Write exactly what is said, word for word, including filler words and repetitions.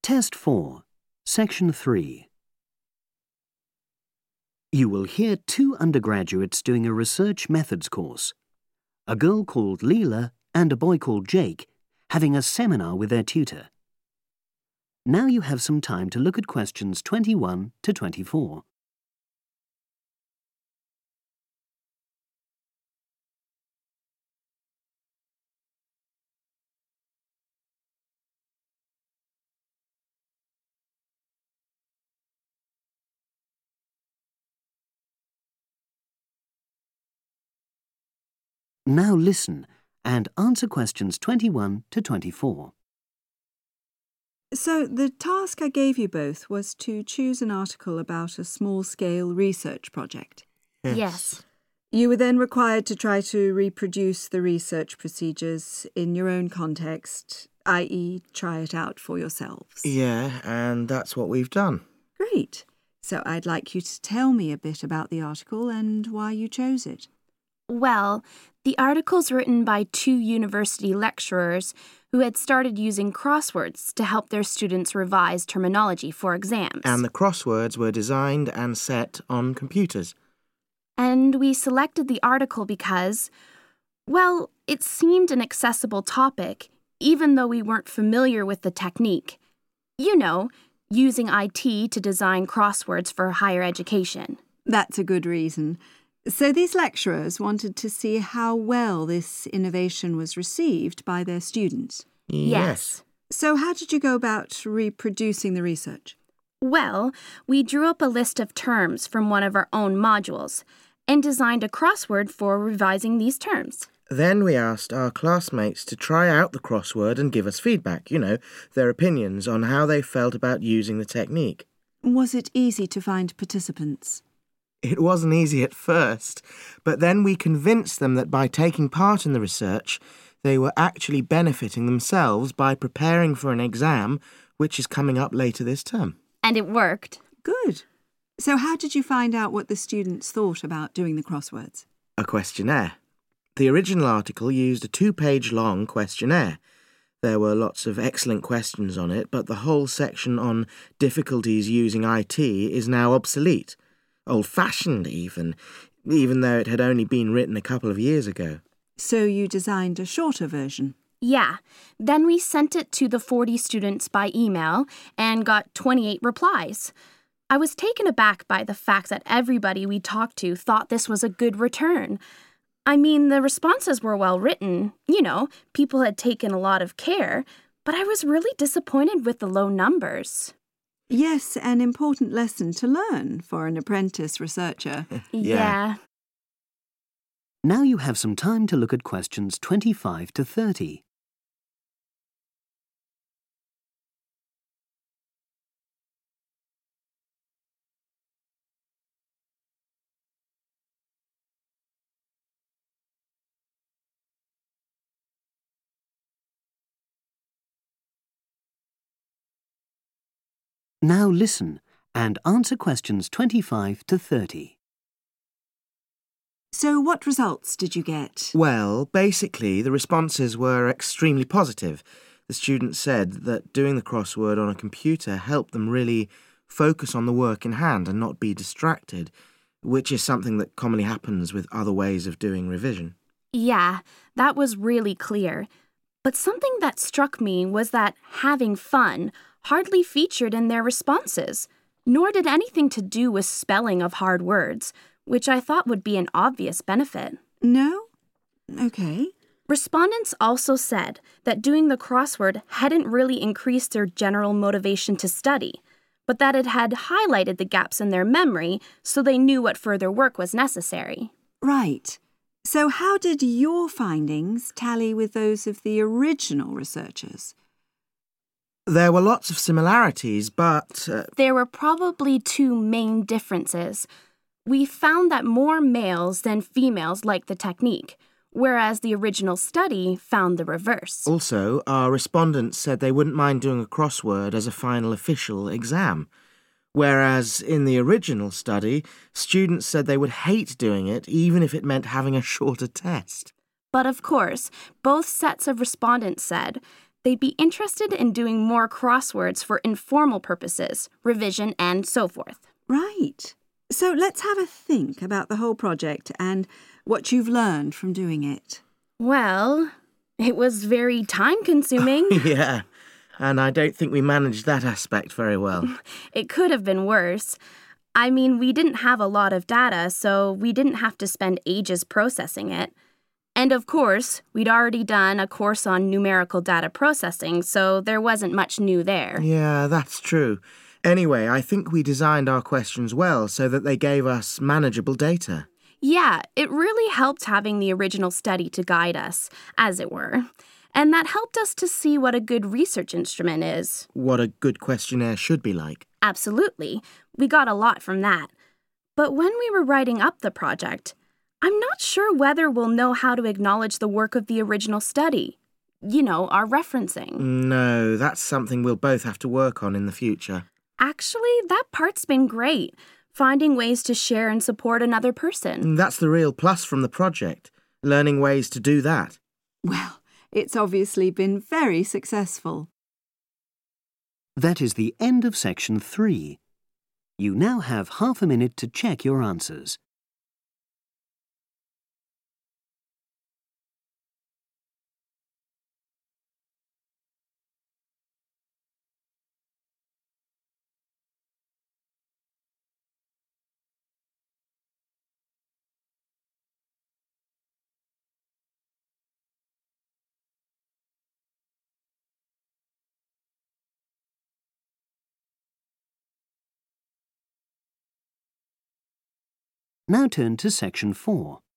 Test four, Section three. You will hear two undergraduates doing a research methods course. A girl called Leela and a boy called Jake having a seminar with their tutor. Now you have some time to look at questions twenty-one to twenty-four. Now listen and answer questions twenty-one to twenty-four. So the task I gave you both was to choose an article about a small-scale research project. Yes. Yes. You were then required to try to reproduce the research procedures in your own context, that is try it out for yourselves. Yeah, and that's what we've done. Great. So I'd like you to tell me a bit about the article and why you chose it. Well, the article's written by two university lecturers who had started using crosswords to help their students revise terminology for exams. And the crosswords were designed and set on computers. And we selected the article because, well, it seemed an accessible topic, even though we weren't familiar with the technique. You know, using I T to design crosswords for higher education. That's a good reason. So these lecturers wanted to see how well this innovation was received by their students. Yes. So how did you go about reproducing the research? Well, we drew up a list of terms from one of our own modules and designed a crossword for revising these terms. Then we asked our classmates to try out the crossword and give us feedback, you know, their opinions on how they felt about using the technique. Was it easy to find participants? It wasn't easy at first, but then we convinced them that by taking part in the research, they were actually benefiting themselves by preparing for an exam, which is coming up later this term. And it worked. Good. So how did you find out what the students thought about doing the crosswords? A questionnaire. The original article used a two-page long questionnaire. There were lots of excellent questions on it, but the whole section on difficulties using I T is now obsolete. Old-fashioned even, even though it had only been written a couple of years ago. So you designed a shorter version? Yeah. Then we sent it to the forty students by email and got twenty-eight replies. I was taken aback by the fact that everybody we talked to thought this was a good return. I mean, the responses were well written. You know, people had taken a lot of care, but I was really disappointed with the low numbers. Yes, an important lesson to learn for an apprentice researcher. Yeah. Now you have some time to look at questions twenty-five to thirty. Now listen and answer questions twenty-five to thirty. So what results did you get? Well, basically, the responses were extremely positive. The students said that doing the crossword on a computer helped them really focus on the work in hand and not be distracted, which is something that commonly happens with other ways of doing revision. Yeah, that was really clear. But something that struck me was that having fun hardly featured in their responses, nor did anything to do with spelling of hard words, which I thought would be an obvious benefit. No? Okay. Respondents also said that doing the crossword hadn't really increased their general motivation to study, but that it had highlighted the gaps in their memory so they knew what further work was necessary. Right. So how did your findings tally with those of the original researchers? There were lots of similarities, but... Uh, There were probably two main differences. We found that more males than females liked the technique, whereas the original study found the reverse. Also, our respondents said they wouldn't mind doing a crossword as a final official exam, whereas in the original study, students said they would hate doing it even if it meant having a shorter test. But of course, both sets of respondents said They'd be interested in doing more crosswords for informal purposes, revision, and so forth. Right. So let's have a think about the whole project and what you've learned from doing it. Well, it was very time-consuming. Yeah, and I don't think we managed that aspect very well. It could have been worse. I mean, we didn't have a lot of data, so we didn't have to spend ages processing it. And of course, we'd already done a course on numerical data processing, so there wasn't much new there. Yeah, that's true. Anyway, I think we designed our questions well so that they gave us manageable data. Yeah, it really helped having the original study to guide us, as it were. And that helped us to see what a good research instrument is. What a good questionnaire should be like. Absolutely. We got a lot from that. But when we were writing up the project, I'm not sure whether we'll know how to acknowledge the work of the original study. You know, our referencing. No, that's something we'll both have to work on in the future. Actually, that part's been great. Finding ways to share and support another person. That's the real plus from the project. Learning ways to do that. Well, it's obviously been very successful. That is the end of section three. You now have half a minute to check your answers. Now turn to section four.